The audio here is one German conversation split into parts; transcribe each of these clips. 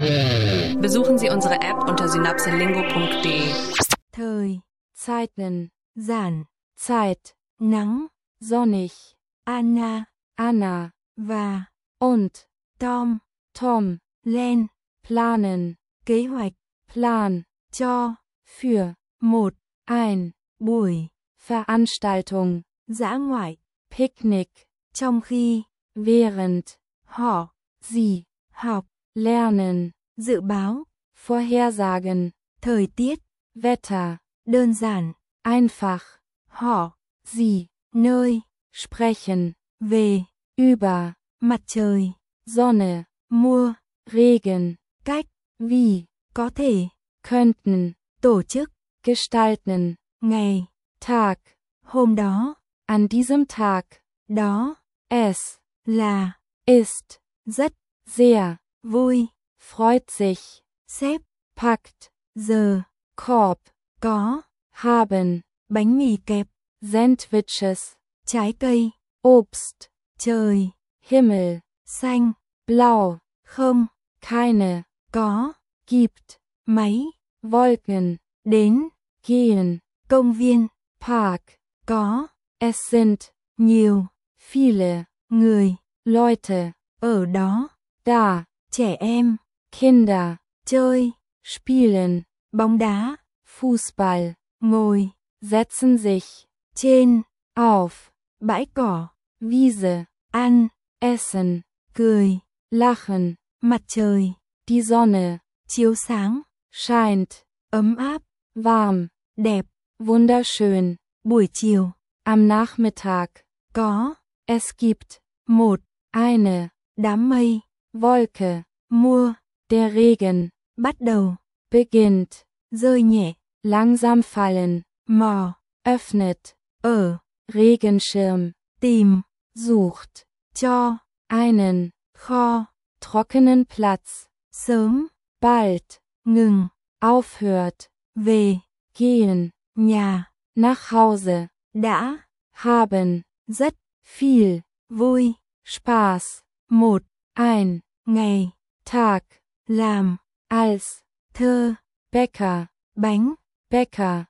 Besuchen Sie unsere App unter synapselingo.de. Thời, Zeiten, giản, Zeit, nắng, sonnig, Anna, Anna, và, und, Tom, Tom, lên, planen, kế hoạch, Plan, cho, für, một, ein, buổi, Veranstaltung, dã ngoại, Picknick, trong khi, während, họ, sie, học, lernen, dự báo, vorhersagen, thời tiết, Wetter, đơn giản, einfach, họ, sie, nơi, sprechen, về, über, mặt trời, Sonne, mua, Regen, cách, wie, có thể, könnten, tổ chức, gestalten, ngày, Tag, hôm đó, an diesem Tag, đó, es, là, ist, rất, sehr, vui, freut sich, xếp, packt, giờ, Korb, có, haben, bánh mì kẹp, Sandwiches, trái cây, Obst, trời, Himmel, xanh, blau, không, keine, có, gibt, máy, Wolken, đến, gehen, công viên, Park, có, es sind, nhiều, viele, người, Leute, ở đó, da, trẻ em, Kinder, chơi, spielen, bóng đá, Fußball, ngồi, setzen sich, trên, auf, bãi cỏ, Wiese, ăn, essen, cười, lachen, mặt trời, die Sonne, chiếu sáng, scheint, ấm áp, warm, đẹp, wunderschön, buổi chiều, am Nachmittag, có, es gibt, một, eine, đám mây, Wolke, mua, der Regen, bắt đầu, beginnt, rơi nhẹ, langsam fallen, mò, öffnet, ở, Regenschirm, tìm, sucht, cho, einen, kho, trockenen Platz, sớm, bald, ngừng, aufhört, về, gehen, nhà, nach Hause, đã, haben, rất, viel, vui, Spaß, một, ein, ngày, Tag, làm, als, thơ, Bäcker, bánh, Bäcker,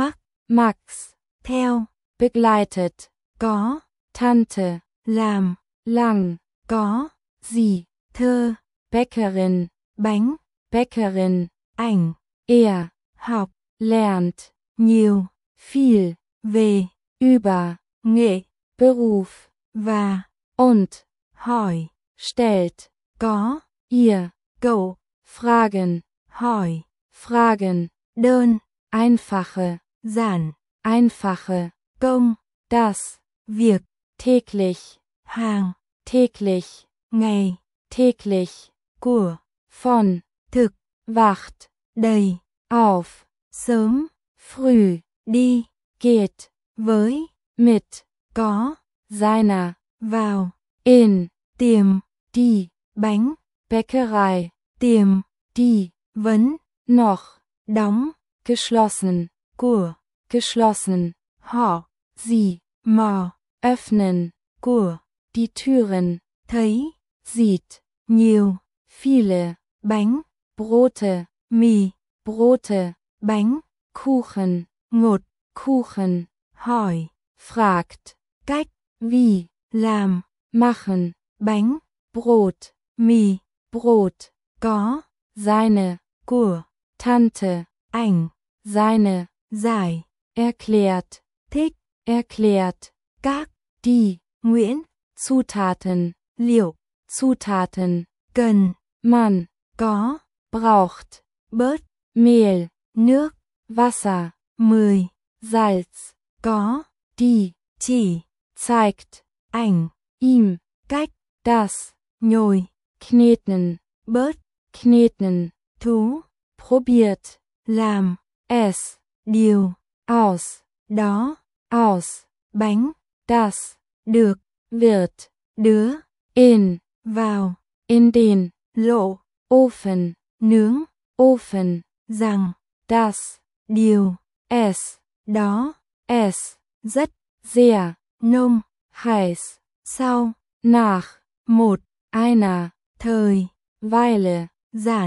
Max, theo, begleitet, có, Tante, làm, lang, có, sie, thơ, Bäckerin, bánh, Bäckerin, ảnh, học, lernt, nhiều, viel, về, über, nghệ, Beruf, và, und, hỏi, stellt, có, ihr, cậu, fragen, hỏi, fragen, đơn, einfache, giản, einfache, công, das, việc, täglich, hàng, täglich, ngày, täglich, của, von, thực, wacht, đầy, auf, sớm, früh, đi, geht, với, mit, có, seiner, vào, in, tiệm, die, bánh, Bäckerei, tiệm, die, vấn, noch, đóng, geschlossen, của, geschlossen, họ, sie, mò, öffnen, của, die Türen, thấy, sieht, nhiều, viele, bánh, Brote, mì, Brote, bánh, Kuchen, ngột, Kuchen, hỏi, fragt, cách, wie, làm, machen, bánh, Brot, mì, Brot, có, seine, của, Tante, ảnh, seine, giải, erklärt, thích, erklärt, các, die, Nguyễn, Zutaten, liệu, Zutaten, cần, man, có, braucht, bớt, Mehl, nước, Wasser, 10, Salz, có, die, chỉ, zeigt, ảnh, ihm, cách, das, nhồi, kneten, bớt, kneten, thú, probiert, làm, es, điều, aus, đó, aus, bánh, das, được, wird, đứa, in, vào, in den, lộ, Ofen, nướng, Ofen, rằng, das, điều, es, đó, es, rất, sehr, nông, heiß, sau, nach, một, einer, thời, Weile, giản,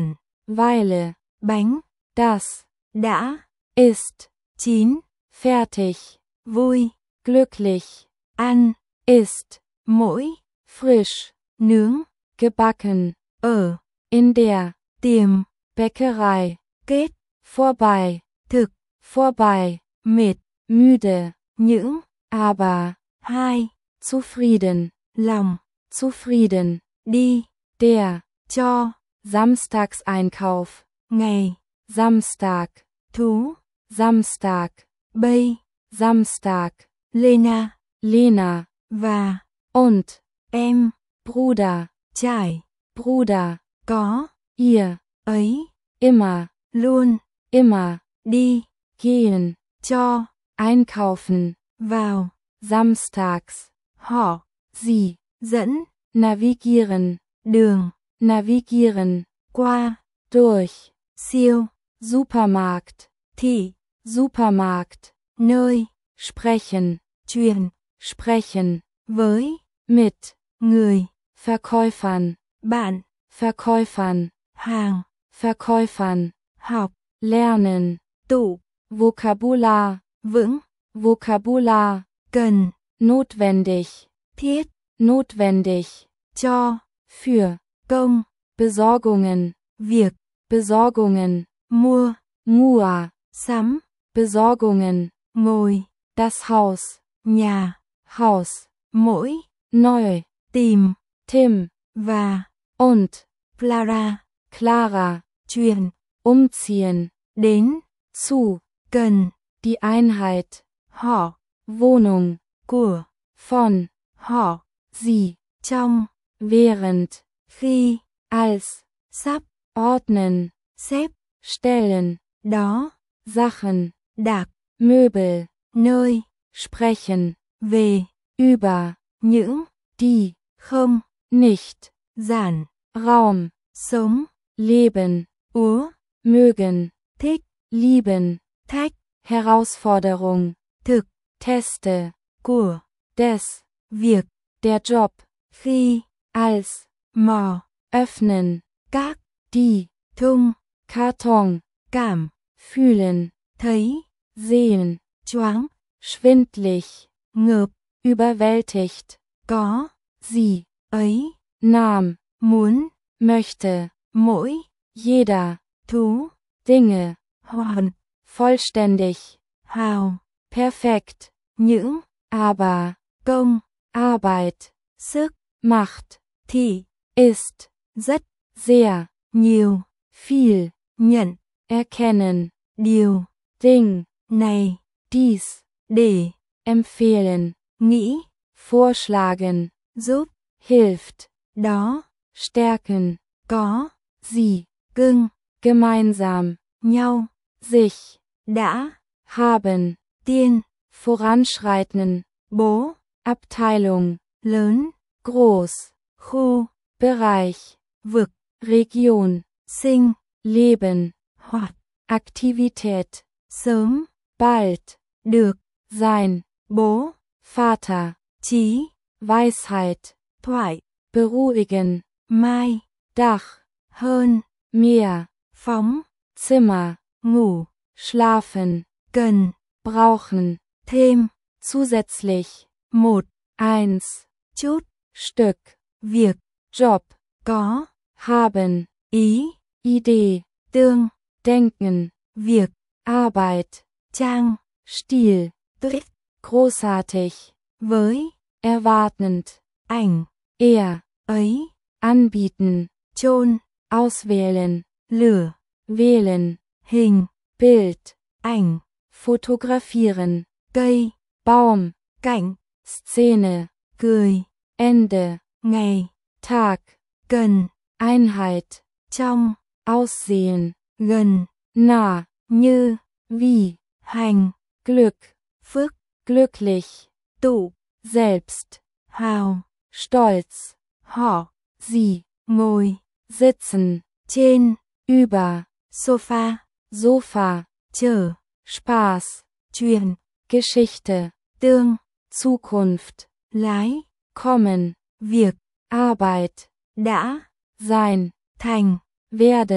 Weile, bánh, das, đã, ist, chín, fertig, vui, glücklich, an, ist, mỗi, frisch, nướng, gebacken, ở, in der, tiệm, Bäckerei, kết, vorbei, thực, vorbei, mệt, müde, những, aber, hai, zufrieden, lòng, zufrieden, đi, der, cho, Samstagseinkauf, ngày, Samstag, thú, Samstag, bay, Samstag, Lena, Lena, và, und, em, Bruder, trải, Bruder, có, ihr, ấy, immer, luôn, immer, đi, gehen, cho, einkaufen, vào, samstags, họ, sie, dẫn, navigieren, đường, navigieren, qua, durch, siêu, Supermarkt, thị, Supermarkt, nơi, sprechen, truyền, sprechen, với, mit, người, Verkäufern, bạn, Verkäufern, hàng, Verkäufern, học, lernen, tụ, Vokabular, vững, Vokabular, cần, notwendig, thiết, notwendig, cho, für, công, Besorgungen, việc, Besorgungen, mua, mua, sắm, Besorgungen, ngồi, das Haus, nhà, Haus, mỗi, neu, tìm, Tim, và, und, Clara, Clara, truyền, umziehen, đến, zu, cần, die Einheit, họ, Wohnung, của, von, họ, sie, trong, während, khi, als, sắp, ordnen, xếp, stellen, đó, Sachen, đặt, Möbel, nơi, sprechen, về, über, những, die, không, nicht, giản, Raum, sống, leben, Uhr, mögen, thích, lieben, thách, Herausforderung, thực, Teste, của, des, việc, der Job, khi, als, mò, öffnen, các, die, thung, Karton, cảm, fühlen, thấy, sehen, choáng, schwindlig, ngợp, überwältigt, có, sie, ấy, nahm, muốn, möchte, mỗi, jeder, thú, Dinge, hoàn, vollständig, hào, perfekt, những, aber, công, Arbeit, sức, Macht, thị, ist, rất, sehr, nhiều, viel, nhận, erkennen, điều, Ding, này, dies, để, empfehlen, nghĩ, vorschlagen, giúp, hilft, đó, stärken, có, sie, cưng, gemeinsam, nhau, sich, đã, haben, tiên, voranschreiten, bố, Abteilung, lớn, groß, khu, Bereich, vực, Region, sinh, leben, hoạt, Aktivität, sớm, bald, được, sein, bố, Vater, trí, Weisheit, thoại, beruhigen, mai, Dach, hơn, mehr, phóng, Zimmer, ngủ, schlafen, cần, brauchen, thêm, zusätzlich, một, eins, chút, Stück, việc, Job, có, haben, ý, Idee, tương, denken, việc, Arbeit, trang, Stil, Trick, großartig, với, erwartend, ảnh, er, ấy, anbieten, chôn, auswählen, lửa, wählen, hình, Bild, ảnh, fotografieren, cây, Baum, cảnh, Szene, cười, Ende, ngày, Tag, cần, Einheit, trong, aussehen, gần, nah, như, wie, hành, Glück, phước, glücklich, tụ, selbst, hào, stolz, họ, sie, ngồi, sitzen, trên, über, Sofa, Sofa, chở, Spaß, truyền, Geschichte, tương, Zukunft, lái, kommen, việc, Arbeit, đã, sein, thành, werden,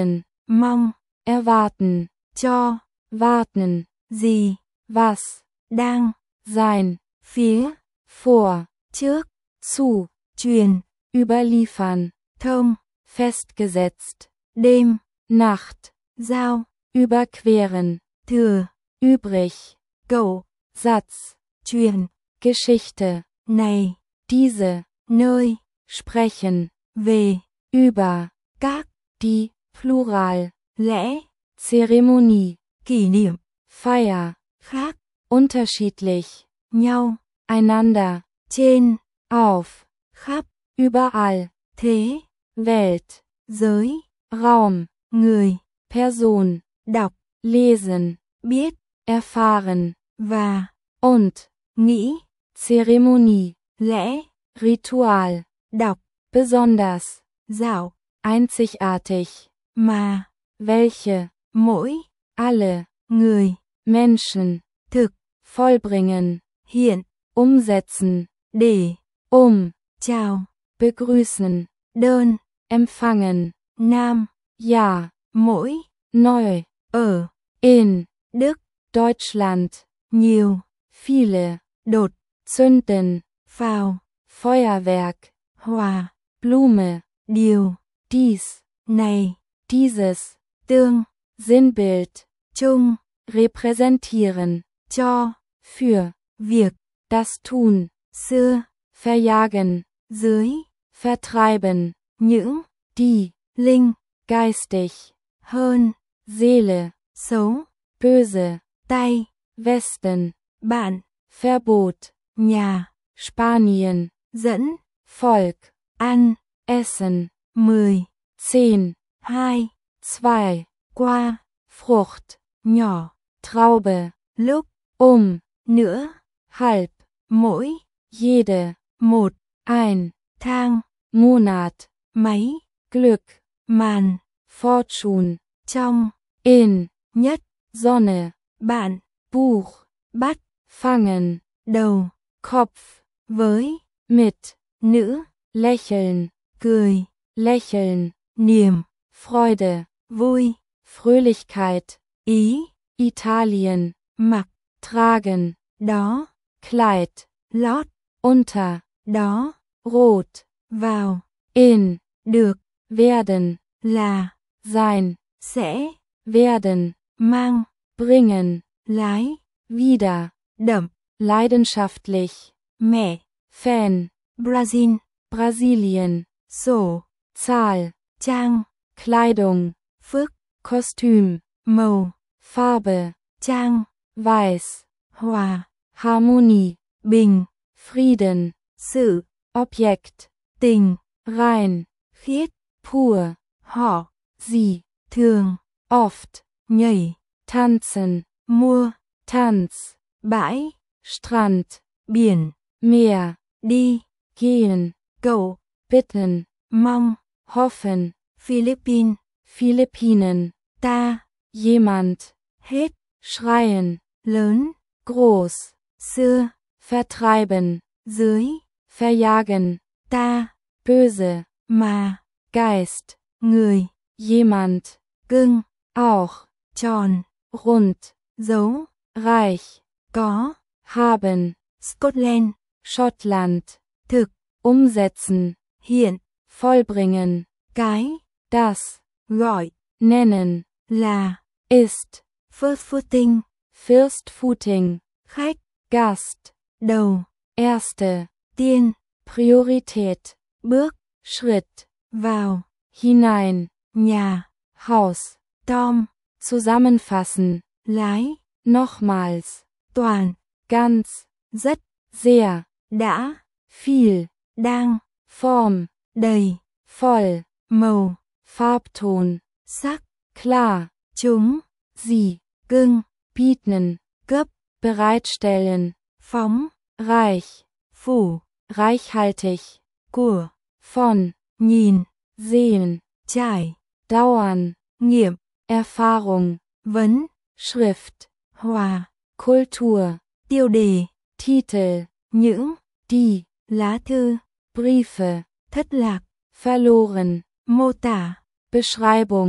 mong, erwarten, cho, warten, gì, was, đang, sein, phía, vor, trước, zu, truyền, überliefern, thông, festgesetzt, đêm, Nacht, giao, überqueren, thừa, übrig, cậu, Satz, truyền, Geschichte, này, diese, nơi, sprechen, về, über, các, die, Plural, lẽ, Zeremonie, kỷ niệm, Feier, khác, unterschiedlich, nhau, einander, trên, auf, khắp, überall, thế, Welt, giới, Raum, người, Person, đọc, lesen, biết, erfahren, và, und, nghĩ, Zeremonie, lẽ, Ritual, đọc, besonders, dạo, einzigartig, mà, welche, mỗi, alle, người, Menschen, thực, vollbringen, hiện, umsetzen, để, chào, begrüßen, đơn, empfangen, nam, ja, mỗi, neu, ở, in, Đức, Deutschland, nhiều, viele, đột, zünden, phào, Feuerwerk, hòa, Blume, điều, dies, này, dieses, tương, Sinnbild, chung, repräsentieren, cho, für, việc, das tun, xưa, verjagen, dưới, vertreiben, những, die, linh, geistig, hơn, Seele, xấu, böse, tay, Westen, bạn, Verbot, nhà, Spanien, dẫn, Volk, ăn, essen, 10, 10, 2, 2, qua, Frucht, nhỏ, Traube, lúc, nữa, halb, mỗi, jede, một, ein, thang, Monat, máy, Glück, màn, Fortune, trong, in, nhất, Sonne, bạn, Buch, bắt, fangen, đầu, Kopf, với, mit, nữ, lächeln, cười, lächeln, niềm, Freude, vui, Fröhlichkeit, ý, Italien, mặc, tragen, đó, Kleid, lót, unter, đó, rot, vào, in, được, werden, là, sein, sẽ, werden, mang, bringen, lái, wieder, đậm, leidenschaftlich, mẹ, Fan, Brazil, Brasilien, sổ, Zahl, trang, Kleidung, phức, Kostüm, màu, Farbe, trang, weiß, hòa, Harmonie, bình, Frieden, sự, Objekt, tình, rein, khiết, pur, họ, sie, thường, oft, nhảy, tanzen, mua, Tanz, bãi, Strand, biển, Meer, đi, gehen, cậu, bitten, mong, hoffen, Philippines, Philippinen, ta, jemand, hết, schreien, lớn, groß, xưa, vertreiben, dưới, verjagen, ta, böse, mà, Geist, người, jemand, cưng, auch, tròn, rund, dấu, reich, có, haben, Scotland, Schottland, thực, umsetzen, hiện, vollbringen, cái, das, gọi, nennen, là, ist, Firstfooting, Firstfooting, khách, Gast, đầu, erste, tiên, Priorität, bước, Schritt, vào, hinein, nhà, Haus, Tom, zusammenfassen, lái, nochmals, toàn, ganz, rất, sehr, đã, viel, đang, Form, đầy, voll, màu, Farbton, sắc, klar, chúng, sie, cưng, bieten, cấp, bereitstellen, phóng, reich, phủ, reichhaltig, của, von, nhìn, sehen, trải, dauern, nghiệm, Erfahrung, vấn, Schrift, hòa, Kultur, tiêu đề, Titel, những, die, lá thư, Briefe, thất lạc, verloren, mô tả, Beschreibung,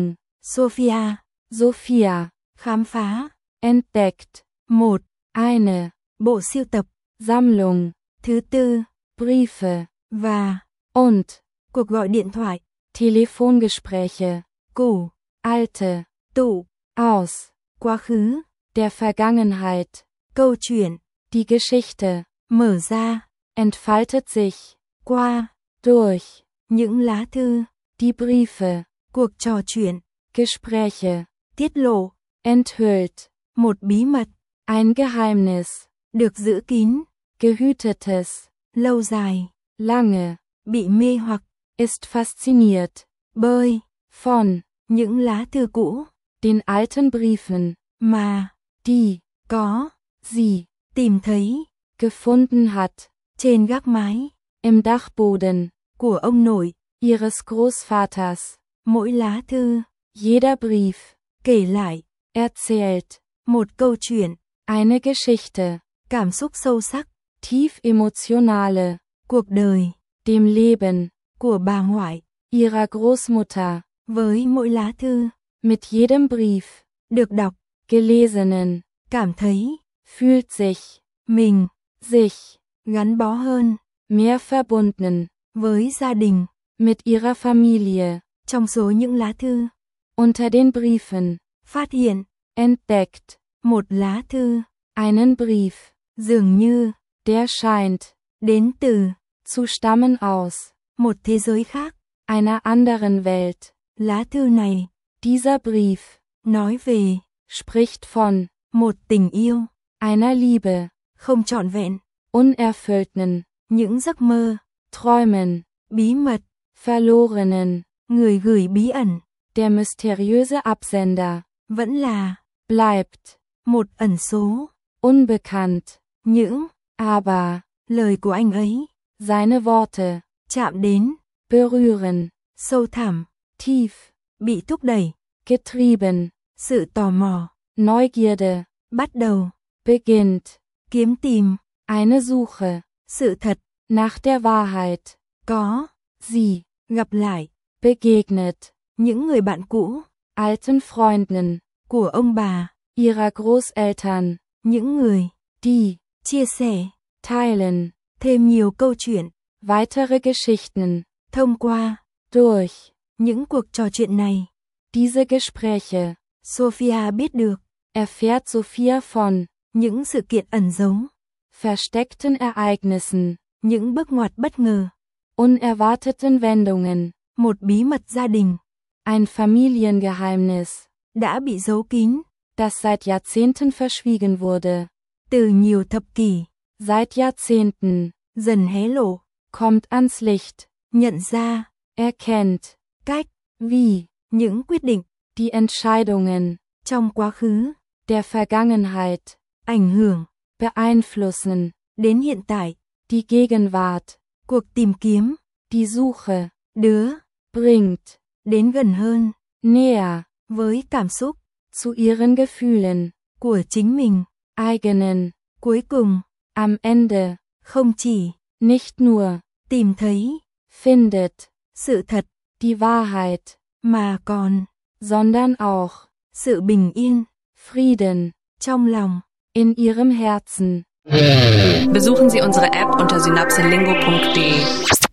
Sophia. Sophia. Khám phá. Entdeckt. Một. Eine. Bộ sưu tập. Sammlung. Thứ tư. Briefe. Và. Und. Cuộc gọi điện thoại. Telefongespräche. Cũ. Alte. Tụ. Aus. Quá khứ. Der Vergangenheit. Câu chuyện. Die Geschichte. Mở ra. Entfaltet sich. Qua. Durch. Những lá thư. Die Briefe. Cuộc trò chuyện. Gespräche. Tiết lộ. Enthüllt. Một bí mật. Ein Geheimnis. Được giữ kín. Gehütetes. Lâu dài. Lange. Bị mê hoặc. Ist fasziniert. Bơi. Von. Những lá thư cũ. Den alten Briefen. Mà. Die. Có. Sie. Tìm thấy. Gefunden hat. Trên gác mái. Im Dachboden. Của ông nội. Ihres Großvaters. Mỗi lá thư. Jeder Brief. Kể lại. Erzählt. Một câu chuyện. Eine Geschichte. Cảm xúc sâu sắc. Tief emotionale. Cuộc đời. Dem Leben. Của bà ngoại. Ihrer Großmutter. Với mỗi lá thư. Mit jedem Brief. Được đọc. Gelesenen. Cảm thấy. Fühlt sich. Mình. Sich. Gắn bó hơn. Mehr verbunden. Với gia đình. Mit ihrer Familie. Trong số những lá thư. Unter den Briefen. Phát hiện. Entdeckt. Một lá thư. Einen Brief. Dường như. Der scheint. Đến từ. Zu stammen aus. Một thế giới khác. Einer anderen Welt. Lá thư này. Dieser Brief. Nói về. Spricht von. Một tình yêu. Einer Liebe. Không trọn vẹn. Unerfüllten. Những giấc mơ. Träumen. Bí mật. Verlorenen. Người gửi bí ẩn. Der mysteriöse Absender. Vẫn là. Bleibt. Một ẩn số. Unbekannt. Những. Aber. Lời của anh ấy. Seine Worte. Chạm đến. Berühren. Sâu thẳm. Tief. Bị thúc đẩy. Getrieben. Sự tò mò. Neugierde. Bắt đầu. Beginnt. Kiếm tìm. Eine Suche. Sự thật. Nach der Wahrheit. Có. Sie. Gặp lại. Begegnet. Những người bạn cũ. Alten Freunden. Của ông bà. Ihrer Großeltern. Những người. Die. Chia sẻ. Teilen. Thêm nhiều câu chuyện. Weitere Geschichten. Thông qua. Durch. Những cuộc trò chuyện này. Diese Gespräche. Sophia biết được. Erfährt Sophia von. Những sự kiện ẩn giấu. Versteckten Ereignissen. Những bước ngoặt bất ngờ. Unerwarteten Wendungen. Một bí mật gia đình. Ein Familiengeheimnis. Đã bị giấu kín. Das seit Jahrzehnten verschwiegen wurde. Từ nhiều thập kỷ. Seit Jahrzehnten. Dần hé lộ. Kommt ans Licht. Nhận ra. Erkennt. Cách. Wie. Những quyết định. Die Entscheidungen. Trong quá khứ. Der Vergangenheit. Ảnh hưởng. Beeinflussen. Đến hiện tại. Die Gegenwart. Cuộc tìm kiếm. Die Suche. Đứa. Bringt. Đến gần hơn. Näher. Với cảm xúc. Zu ihren Gefühlen. Của chính mình. Eigenen. Cuối cùng. Am Ende. Không chỉ. Nicht nur. Tìm thấy. Findet. Sự thật. Die Wahrheit. Mà còn. Sondern auch. Sự bình yên. Frieden. Trong lòng. In ihrem Herzen. Besuchen Sie unsere App unter synapselingo.de.